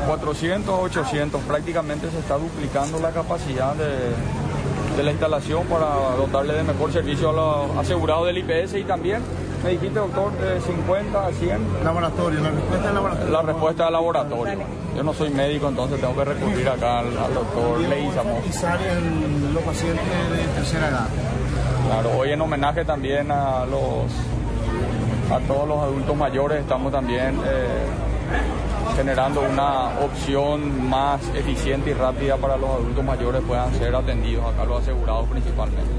400 a 800, prácticamente se está duplicando la capacidad de la instalación para dotarle de mejor servicio a los asegurados del IPS y también, me dijiste doctor, de 50 a 100. Laboratorio, la respuesta del laboratorio. La respuesta del laboratorio. Yo no soy médico, entonces tengo que recurrir acá al doctor Leguizamo. Y salen los pacientes de tercera edad. Claro, hoy en homenaje también a todos los adultos mayores estamos también generando una opción más eficiente y rápida para los adultos mayores puedan ser atendidos, acá los asegurados principalmente.